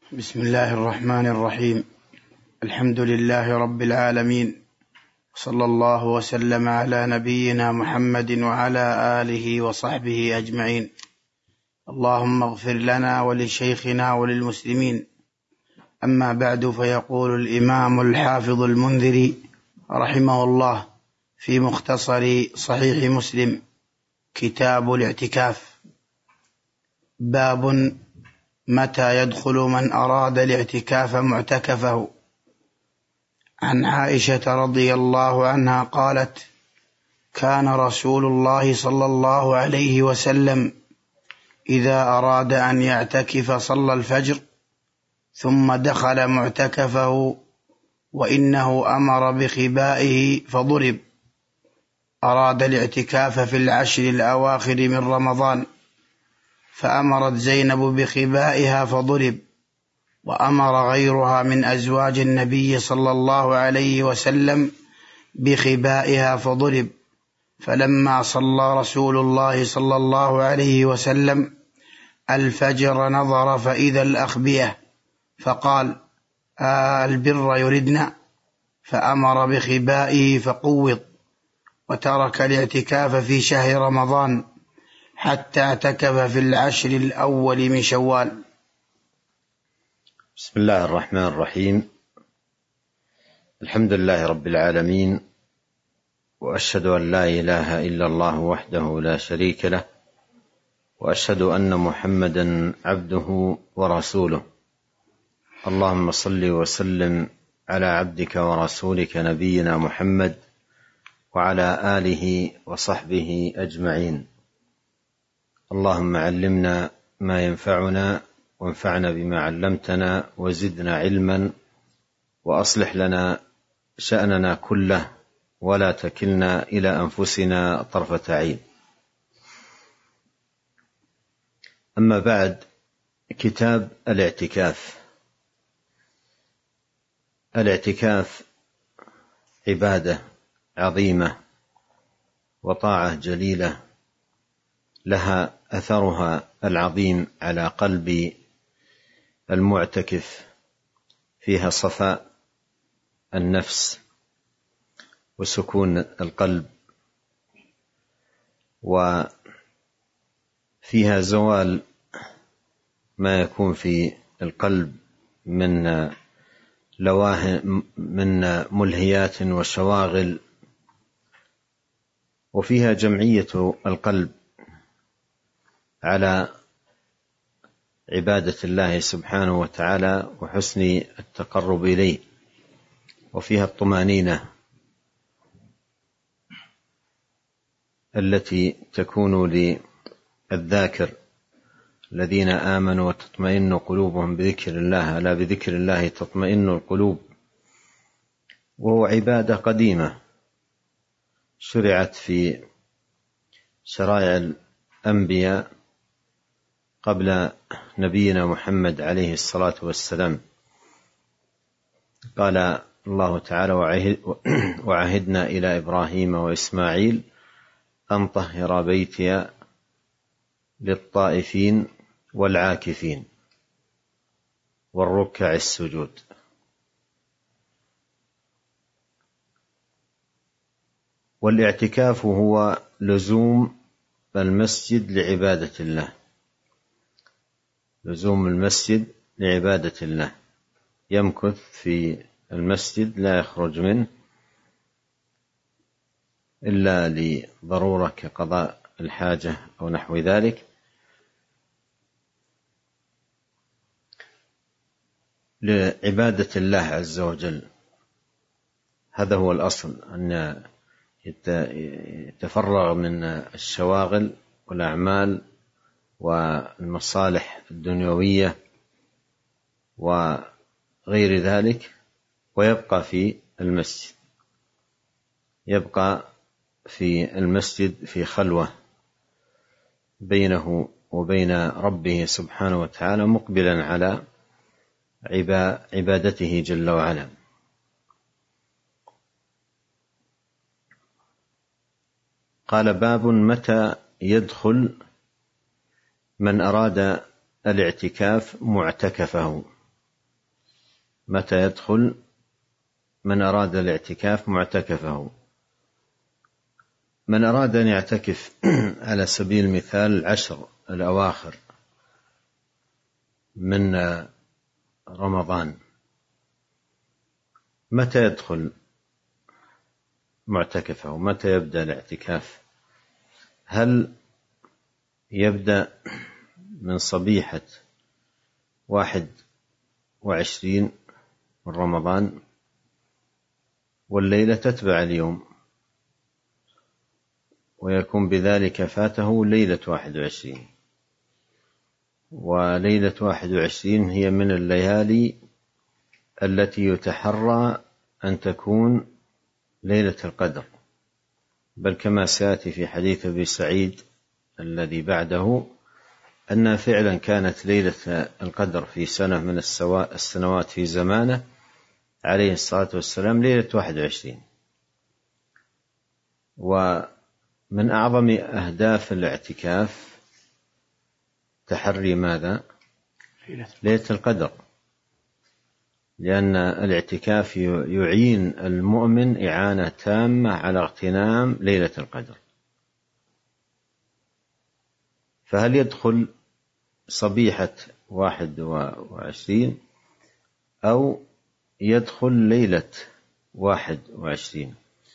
بسم الله الرحمن الرحيم. الحمد لله رب العالمين، صلى الله وسلم على نبينا محمد وعلى آله وصحبه أجمعين. اللهم اغفر لنا ولشيخنا وللمسلمين. أما بعد، فيقول الإمام الحافظ المنذري رحمه الله في مختصر صحيح مسلم كتاب الاعتكاف: باب متى يدخل من أراد الاعتكاف معتكفه. عن عائشة رضي الله عنها قالت: كان رسول الله صلى الله عليه وسلم إذا أراد أن يعتكف صلى الفجر ثم دخل معتكفه، وإنه أمر بخبائه فضرب. أراد الاعتكاف في العشر الأواخر من رمضان، فأمرت زينب بخبائها فضرب، وأمر غيرها من أزواج النبي صلى الله عليه وسلم بخبائها فضرب. فلما صلى رسول الله صلى الله عليه وسلم الفجر نظر فإذا الأخبية، فقال: البر يردنا؟ فأمر بخبائه فقوض، وترك الاعتكاف في شهر رمضان حتى اعتكف في العشر الأول من شوال. بسم الله الرحمن الرحيم. الحمد لله رب العالمين، وأشهد أن لا إله إلا الله وحده لا شريك له، وأشهد أن محمدا عبده ورسوله. اللهم صل وسلم على عبدك ورسولك نبينا محمد وعلى آله وصحبه أجمعين. اللهم علمنا ما ينفعنا، وانفعنا بما علمتنا، وزدنا علما، وأصلح لنا شأننا كله، ولا تكلنا إلى أنفسنا طرفة عين. أما بعد، كتاب الاعتكاف. الاعتكاف عبادة عظيمة وطاعة جليلة، لها أثرها العظيم على قلب المعتكف، فيها صفاء النفس وسكون القلب، وفيها زوال ما يكون في القلب من ملهيات وشواغل، وفيها جمعية القلب على عبادة الله سبحانه وتعالى وحسن التقرب إليه، وفيها الطمأنينة التي تكون للذاكر: الذين آمنوا وتطمئن قلوبهم بذكر الله، ألا بذكر الله تطمئن القلوب. وهو عبادة قديمة شرعت في شرائع الأنبياء قبل نبينا محمد عليه الصلاة والسلام. قال الله تعالى: وعهدنا إلى إبراهيم وإسماعيل أن طهر بيتي للطائفين والعاكفين والركع السجود. والاعتكاف هو لزوم المسجد لعبادة الله، لزوم المسجد لعبادة الله، يمكث في المسجد لا يخرج منه إلا لضرورة كقضاء الحاجة أو نحو ذلك، لعبادة الله عز وجل. هذا هو الأصل، أن يتفرغ من الشواغل والأعمال والمصالح الدنيوية وغير ذلك، ويبقى في المسجد، يبقى في المسجد في خلوة بينه وبين ربه سبحانه وتعالى، مقبلا على عبادته جل وعلا. قال: باب متى يدخل من أراد الاعتكاف معتكفه. متى يدخل من أراد الاعتكاف معتكفه؟ من أراد أن يعتكف على سبيل المثال 10 الأواخر من رمضان، متى يدخل معتكفه؟ متى يبدأ الاعتكاف؟ هل يبدأ من صبيحة 21 من رمضان، والليلة تتبع اليوم، ويكون بذلك فاته ليلة 21، وليلة 21 هي من الليالي التي يتحرى أن تكون ليلة القدر، بل كما سيأتي في حديث أبي سعيد الذي بعده أنها فعلا كانت ليلة القدر في سنة من السنوات في زمانه عليه الصلاة والسلام ليلة 21. ومن أعظم أهداف الاعتكاف تحري ماذا؟ ليلة القدر، لأن الاعتكاف يعين المؤمن إعانة تامة على اغتنام ليلة القدر. فهل يدخل صبيحة 21 أو يدخل ليلة 21؟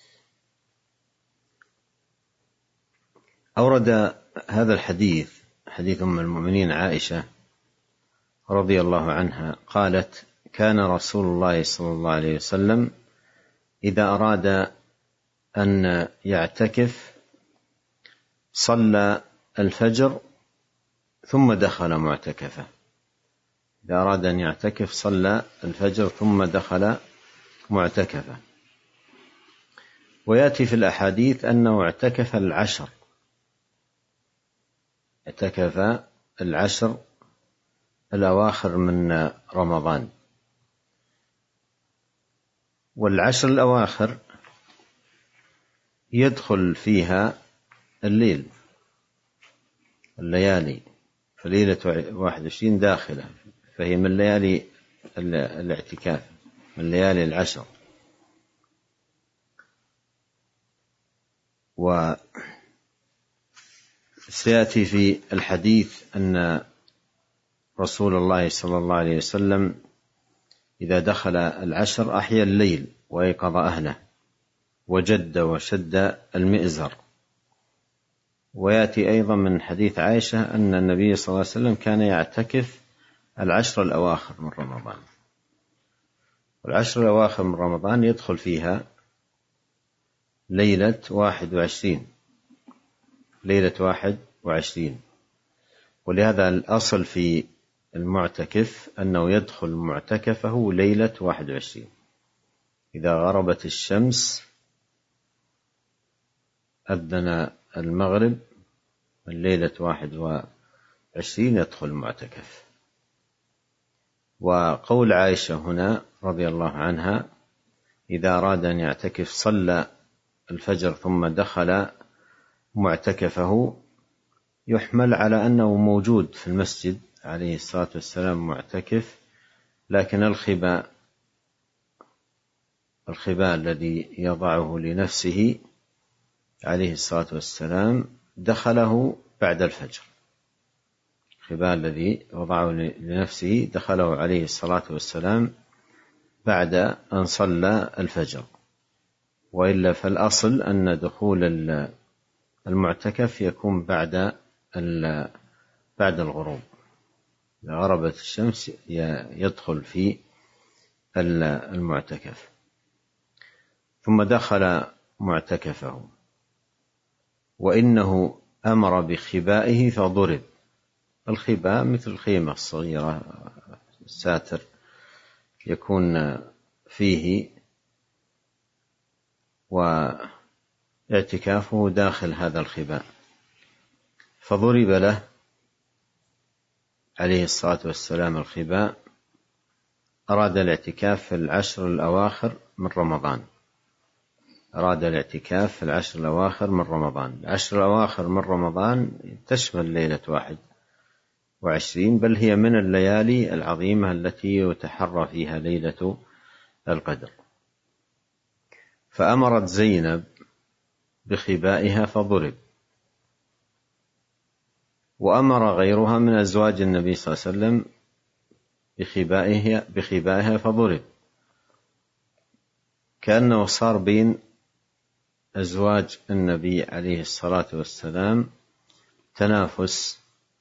أورد هذا الحديث حديث أم المؤمنين عائشة رضي الله عنها قالت: كان رسول الله صلى الله عليه وسلم إذا أراد أن يعتكف صلى الفجر ثم دخل معتكفه. إذا أراد أن يعتكف صلى الفجر ثم دخل معتكفه. ويأتي في الأحاديث أنه اعتكف العشر الأواخر من رمضان. والعشر الأواخر يدخل فيها الليالي، فليلة 21 داخلة، فهي من ليالي الاعتكاف، من ليالي العشر. وسيأتي في الحديث أن رسول الله صلى الله عليه وسلم إذا دخل العشر أحيا الليل وأيقظ أهله وجد وشد المئزر. ويأتي أيضا من حديث عائشة أن النبي صلى الله عليه وسلم كان يعتكف العشر الأواخر من رمضان. والعشر الأواخر من رمضان يدخل فيها ليلة 21، ليلة 21. ولهذا الأصل في المعتكف أنه يدخل معتكفه ليلة 21. إذا غربت الشمس أذن المغرب من ليلة 21 يدخل المعتكف. وقول عائشة هنا رضي الله عنها إذا أراد أن يعتكف صلى الفجر ثم دخل معتكفه يحمل على أنه موجود في المسجد عليه الصلاة والسلام معتكف، لكن الخباء الذي يضعه لنفسه عليه الصلاة والسلام دخله بعد الفجر. الخباء الذي وضعه لنفسه دخله عليه الصلاة والسلام بعد أن صلى الفجر. وإلا فالأصل أن دخول المعتكف يكون بعد الغروب. إذا غربت الشمس يدخل في المعتكف. ثم دخل معتكفه وإنه أمر بخبائه فضرب. الخباء مثل الخيمة الصغيرة، الساتر يكون فيه، واعتكافه داخل هذا الخباء. فضرب له عليه الصلاة والسلام الخباء. أراد الاعتكاف في العشر الأواخر من رمضان. العشر الأواخر من رمضان تشمل ليلة وعشرين، بل هي من الليالي العظيمة التي يتحرى فيها ليلة القدر. فأمرت زينب بخبائها فضرب، وأمر غيرها من أزواج النبي صلى الله عليه وسلم بخبائها فضرب، كأنه صار بين أزواج النبي عليه الصلاة والسلام تنافس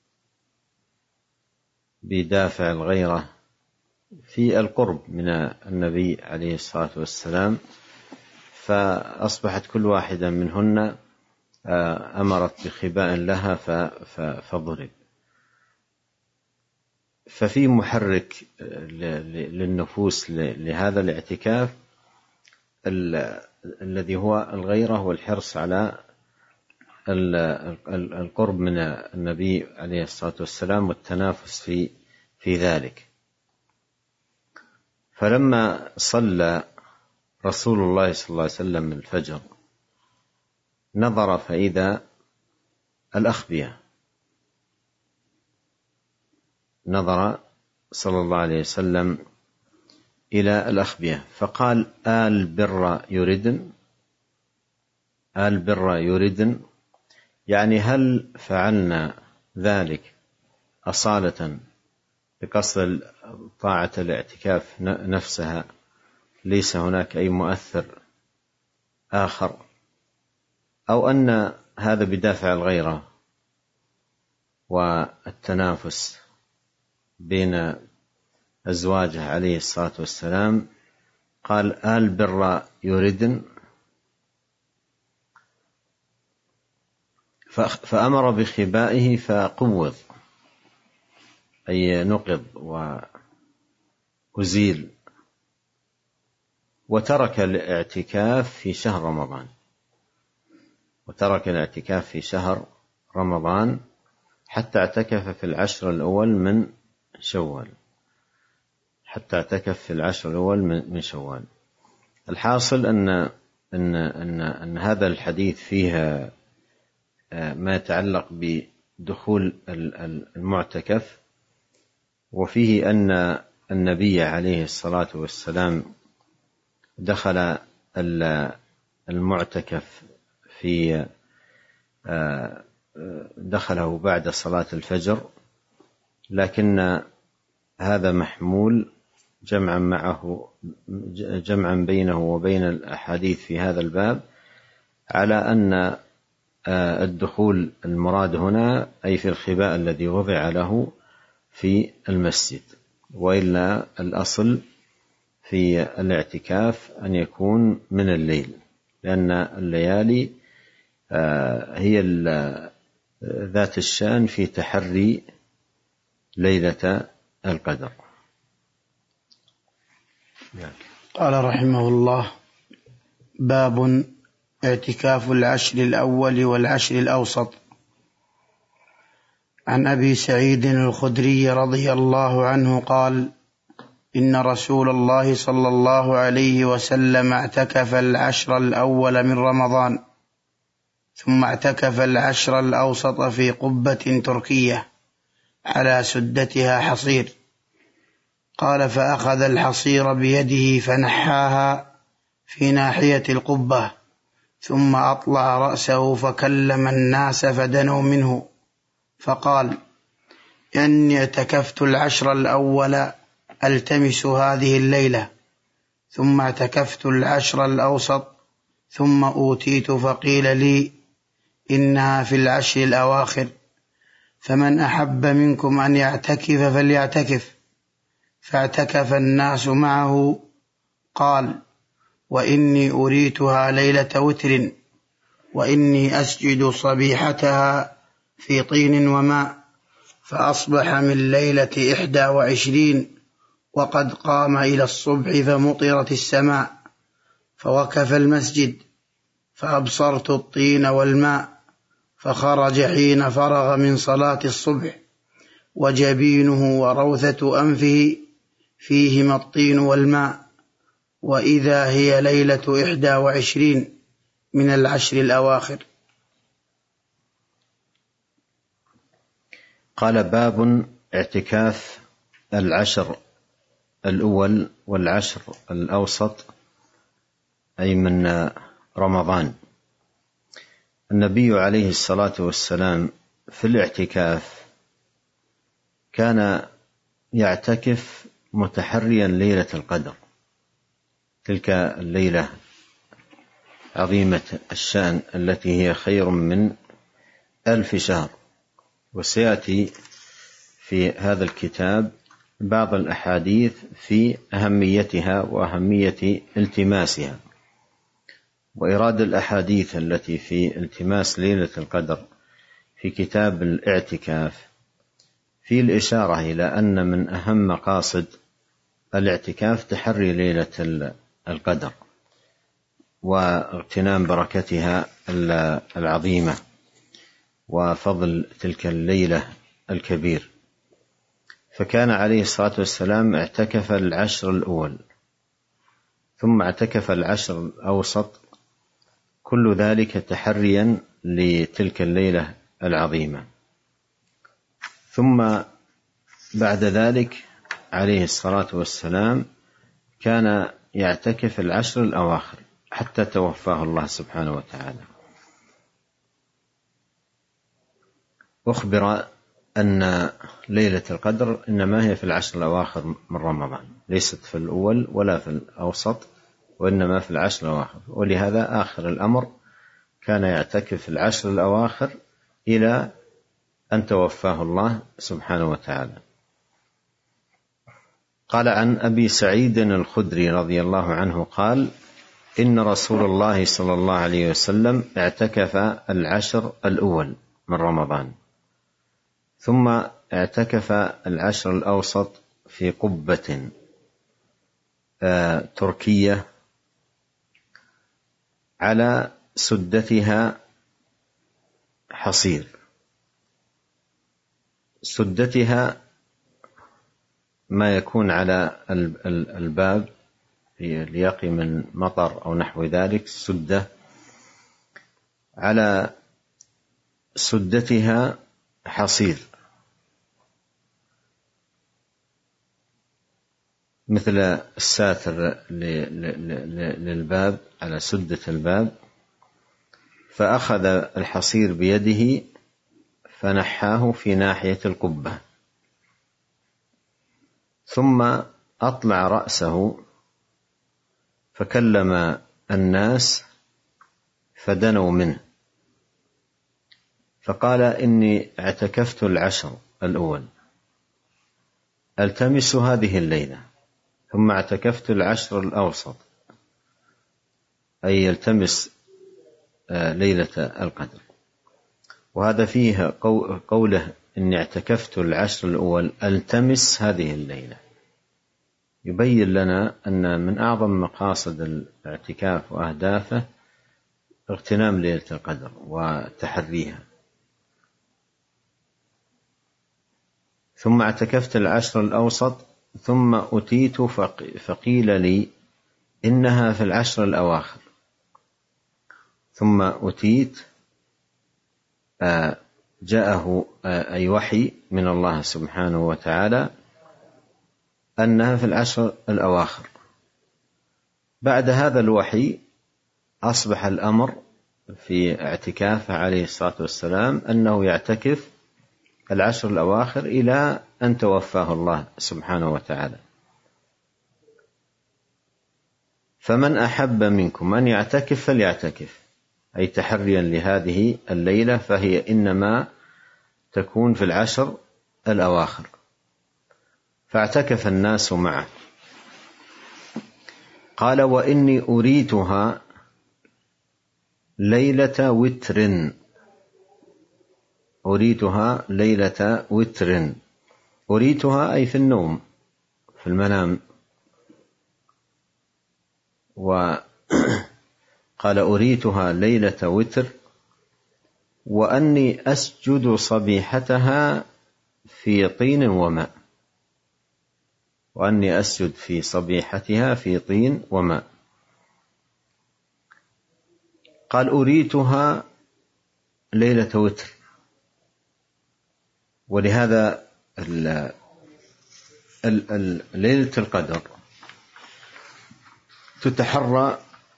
بدافع الغيرة في القرب من النبي عليه الصلاة والسلام، فأصبحت كل واحدة منهن أمرت بخباء لها فضرب. ففي محرك للنفوس لهذا الاعتكاف الذي هو الغيرة والحرص على القرب من النبي عليه الصلاة والسلام والتنافس في ذلك. فلما صلى رسول الله صلى الله عليه وسلم الفجر نظر فإذا الأخبية، نظر صلى الله عليه وسلم إلى الأخبية فقال: آل بر يردن، آل بر يردن، يعني هل فعلنا ذلك أصالة بقصد طاعة الاعتكاف نفسها، ليس هناك أي مؤثر آخر، أو أن هذا بدافع الغيرة والتنافس بين أزواجه عليه الصلاة والسلام. قال: آل بر يردن، فأمر بخبائه فقوض، أي نقض وأزيل، وترك الاعتكاف في شهر رمضان، وترك الاعتكاف في شهر رمضان حتى اعتكف في العشر الأول من شوال، حتى اعتكف في العشر الأول من شوال. الحاصل أن هذا الحديث فيه ما يتعلق بدخول المعتكف، وفيه أن النبي عليه الصلاة والسلام دخل المعتكف دخله بعد صلاة الفجر، لكن هذا محمول جمعا بينه وبين الأحاديث في هذا الباب على أن الدخول المراد هنا أي في الخباء الذي وضع له في المسجد، وإلا الأصل في الاعتكاف أن يكون من الليل، لأن الليالي هي ذات الشأن في تحري ليلة القدر. قال رحمه الله: باب اعتكاف العشر الأول والعشر الأوسط. عن أبي سعيد الخدري رضي الله عنه قال: إن رسول الله صلى الله عليه وسلم اعتكف العشر الأول من رمضان، ثم اعتكف العشر الأوسط في قبة تركية على سدتها حصير. قال: فأخذ الحصير بيده فنحاها في ناحية القبة، ثم أطلع رأسه فكلم الناس فدنوا منه، فقال: إني اعتكفت العشر الأول ألتمس هذه الليلة، ثم اعتكفت العشر الأوسط، ثم أوتيت فقيل لي إنها في العشر الأواخر، فمن أحب منكم أن يعتكف فليعتكف. فاعتكف الناس معه. قال: وإني أريتها ليلة وتر، وإني أسجد صبيحتها في طين وماء، فأصبح من ليلة 21 وقد قام إلى الصبح فمطرت السماء، فوقف المسجد فأبصرت الطين والماء، فخرج حين فرغ من صلاة الصبح، وجبينه وروثة أنفه فيهما الطين والماء، وإذا هي ليلة 21 من العشر الأواخر. قال: باب اعتكاف العشر الأول والعشر الأوسط أي من رمضان. النبي عليه الصلاة والسلام في الاعتكاف كان يعتكف متحريا ليلة القدر، تلك الليلة عظيمة الشأن التي هي خير من 1000 شهر. وسيأتي في هذا الكتاب بعض الأحاديث في أهميتها وأهمية التماسها، وإيراد الأحاديث التي في التماس ليلة القدر في كتاب الاعتكاف في الإشارة إلى أن من أهم مقاصد الاعتكاف تحري ليلة القدر واغتنام بركتها العظيمة وفضل تلك الليلة الكبير. فكان عليه الصلاة والسلام اعتكف العشر الأول، ثم اعتكف العشر الأوسط، كل ذلك تحريا لتلك الليلة العظيمة. ثم بعد ذلك عليه الصلاة والسلام كان يعتكف العشر الأواخر حتى توفاه الله سبحانه وتعالى. أخبر أن ليلة القدر إنما هي في العشر الأواخر من رمضان، ليست في الأول ولا في الأوسط، وإنما في العشر الأواخر. ولهذا آخر الأمر كان يعتكف العشر الأواخر إلى أن توفاه الله سبحانه وتعالى. قال عن أبي سعيد الخدري رضي الله عنه قال: إن رسول الله صلى الله عليه وسلم اعتكف العشر الأول من رمضان، ثم اعتكف العشر الأوسط في قبة تركية على سدتها حصير. سدتها ما يكون على الباب ليقي من مطر أو نحو ذلك، سدة على سدتها حصير مثل الساتر للباب على سدة الباب، فأخذ الحصير بيده فنحاه في ناحية القبة، ثم أطلع رأسه فكلم الناس فدنوا منه، فقال: إني اعتكفت العشر الأول ألتمس هذه الليلة، ثم اعتكفت العشر الأوسط أي يلتمس ليلة القدر. وهذا فيه قوله إني اعتكفت العشر الأول ألتمس هذه الليلة، يبين لنا أن من أعظم مقاصد الاعتكاف وأهدافه اغتنام ليلة القدر وتحريها. ثم اعتكفت العشر الأوسط، ثم أتيت فقيل لي إنها في العشر الأواخر، ثم أتيت جاءه أي وحي من الله سبحانه وتعالى أنها في العشر الأواخر. بعد هذا الوحي أصبح الأمر في اعتكافه عليه الصلاة والسلام أنه يعتكف العشر الأواخر إلى أن توفاه الله سبحانه وتعالى. فمن أحب منكم أن يعتكف فليعتكف، أي تحريا لهذه الليلة، فهي إنما تكون في العشر الأواخر. فاعتكف الناس معه. قال: وإني أريتها ليلة وتر. أريتها ليلة وتر، أريتها أي في النوم في المنام. وقال: أريتها ليلة وتر، وأني أسجد صبيحتها في طين وماء. وأني أسجد في صبيحتها في طين وماء. قال: أريتها ليلة وتر، ولهذا ليلة القدر تتحرى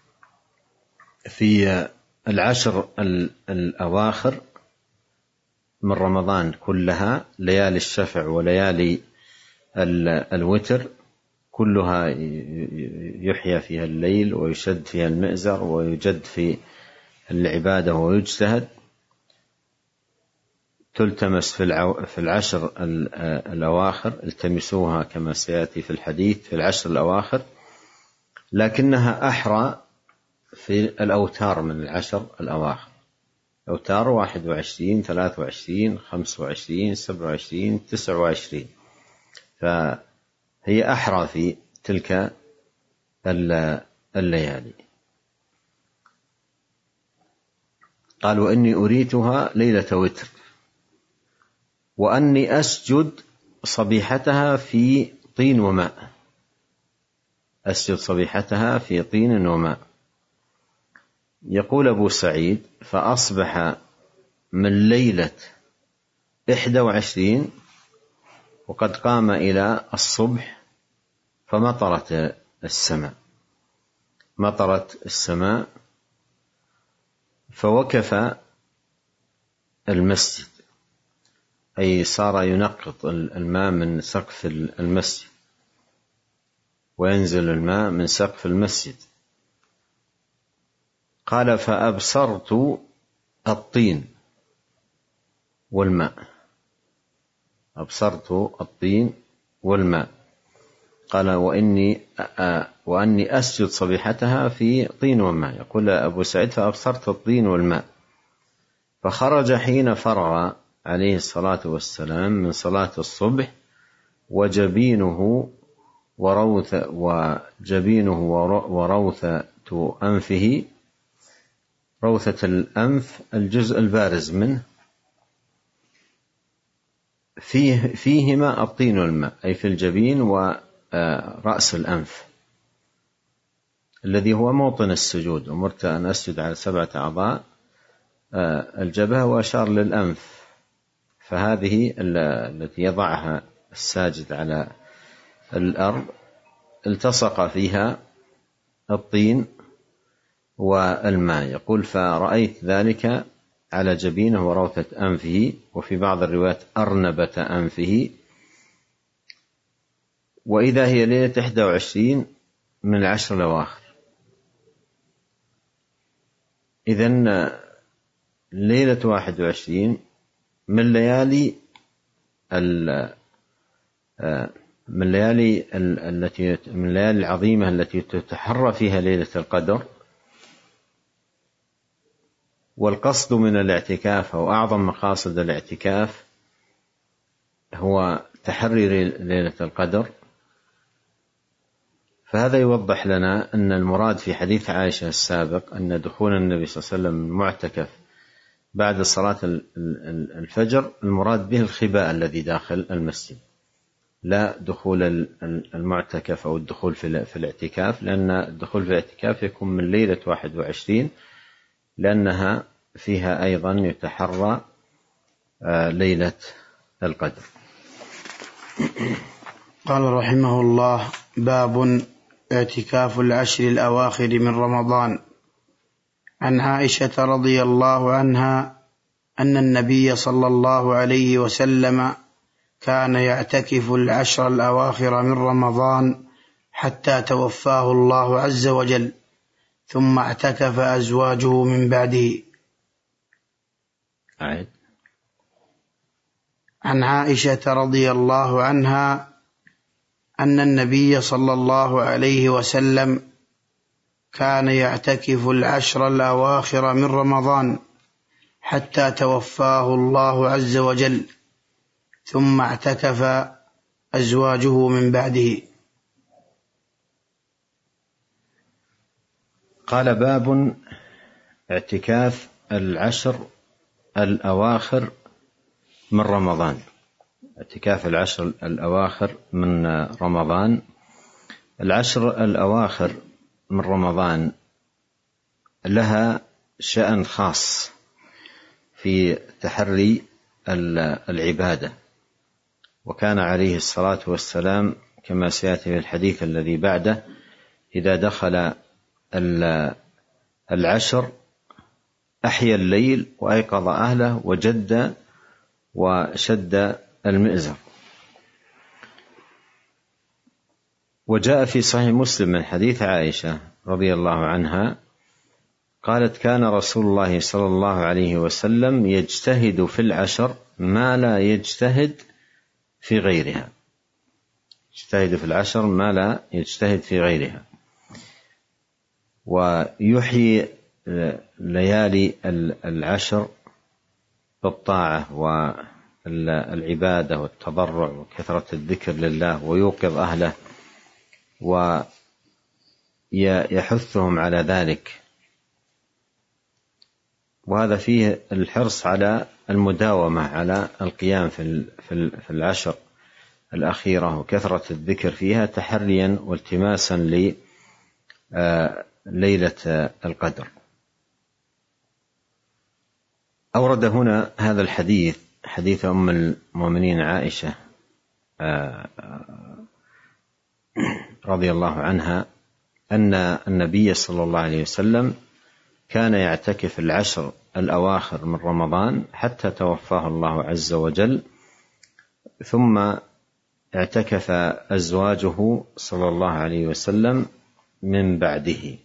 في العشر الأواخر من رمضان كلها، ليالي الشفع وليالي الوتر كلها يحيى فيها الليل ويشد فيها المئزر ويجد في العبادة ويجتهد. تلتمس في العشر الأواخر، التمسوها كما سيأتي في الحديث في العشر الأواخر، لكنها أحرى في الأوتار من العشر الأواخر، أوتار 21 23 25 27 29، فهي أحرى في تلك الليالي. قال: وإني أريتها ليلة وتر، وأني أسجد صبيحتها في طين وماء، أسجد صبيحتها في طين وماء. يقول أبو سعيد: فأصبح من ليلة 21 وقد قام إلى الصبح فمطرت السماء، مطرت السماء، فوكف المسجد، أي صار ينقط الماء من سقف المسجد، وينزل الماء من سقف المسجد. قال: فأبصرت الطين والماء، أبصرت الطين والماء. قال: وأني أسجد صبيحتها في طين وماء. يقول أبو سعيد: فأبصرت الطين والماء، فخرج حين فرغ عليه الصلاة والسلام من صلاة الصبح، وجبينه وروثة أنفه، روثة الأنف الجزء البارز منه، فيهما الطين والماء، أي في الجبين ورأس الأنف الذي هو موطن السجود. أمرت أن أسجد على 7 أعضاء، الجبهة، وأشار للأنف، فهذه التي يضعها الساجد على الأرض التصق فيها الطين والماء. يقول: فرأيت ذلك على جبينه وروثة أنفه، وفي بعض الروايات أرنبة أنفه، وإذا هي ليلة 21 من العشر الأواخر. إذن ليلة 21 من ليالي العظيمة التي تتحرى فيها ليلة القدر. والقصد من الاعتكاف أو أعظم مقاصد الاعتكاف هو تحري ليلة القدر. فهذا يوضح لنا أن المراد في حديث عائشة السابق أن دخول النبي صلى الله عليه وسلم المعتكف بعد صلاة الفجر المراد به الخباء الذي داخل المسجد، لا دخول المعتكف أو الدخول في الاعتكاف، لأن الدخول في الاعتكاف يكون من ليلة 21، لأنها فيها أيضا يتحرى ليلة القدر. قال رحمه الله: باب اعتكاف العشر الأواخر من رمضان. عن عائشة رضي الله عنها أن النبي صلى الله عليه وسلم كان يعتكف العشر الأواخر من رمضان حتى توفاه الله عز وجل، ثم اعتكف أزواجه من بعده. عن عائشة رضي الله عنها أن النبي صلى الله عليه وسلم كان يعتكف العشر الأواخر من رمضان حتى توفاه الله عز وجل، ثم اعتكف أزواجه من بعده. قال: باب اعتكاف العشر الأواخر من رمضان. اعتكاف العشر الأواخر من رمضان. العشر الأواخر من رمضان لها شأن خاص في تحري العبادة، وكان عليه الصلاة والسلام كما سيأتي في الحديث الذي بعده إذا دخل العشر أحيا الليل وأيقظ أهله وجد وشد المئزر. وجاء في صحيح مسلم من حديث عائشة رضي الله عنها قالت كان رسول الله صلى الله عليه وسلم يجتهد في العشر ما لا يجتهد في غيرها، يجتهد في العشر ما لا يجتهد في غيرها، ويحيي ليالي العشر بالطاعة والعبادة والتضرع وكثرة الذكر لله، ويوقظ أهله ويحثهم على ذلك. وهذا فيه الحرص على المداومة على القيام في العشر الأخيرة وكثرة الذكر فيها تحريا والتماسا لليلة القدر. أورد هنا هذا الحديث حديث أم المؤمنين عائشة رضي الله عنها أن النبي صلى الله عليه وسلم كان يعتكف العشر الأواخر من رمضان حتى توفاه الله عز وجل، ثم اعتكف أزواجه صلى الله عليه وسلم من بعده.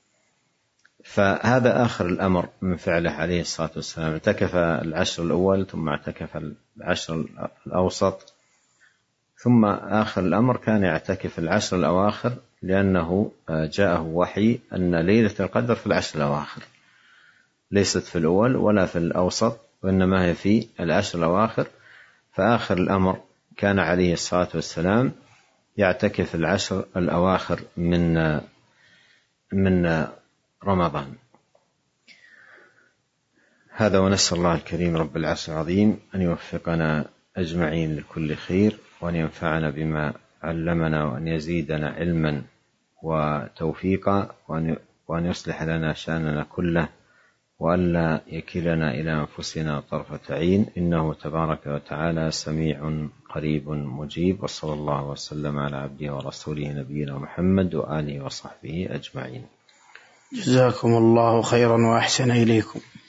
فهذا آخر الأمر من فعله عليه الصلاة والسلام، اعتكف العشر الأول ثم اعتكف العشر الأوسط، ثم آخر الأمر كان يعتكف العشر الأواخر، لأنه جاءه وحي أن ليلة القدر في العشر الأواخر، ليست في الأول ولا في الأوسط، وإنما هي في العشر الأواخر. فآخر الأمر كان عليه الصلاة والسلام يعتكف العشر الأواخر من رمضان. هذا، ونسأل الله الكريم رب العرش العظيم أن يوفقنا أجمعين لكل خير، وأن ينفعنا بما علمنا، وأن يزيدنا علما وتوفيقا، وأن يصلح لنا شأننا كله، وأن لا يكلنا إلى أنفسنا طرفة عين، إنه تبارك وتعالى سميع قريب مجيب. وصلى الله وسلم على عبده ورسوله نبينا محمد وآله وصحبه أجمعين. جزاكم الله خيرا وأحسن إليكم.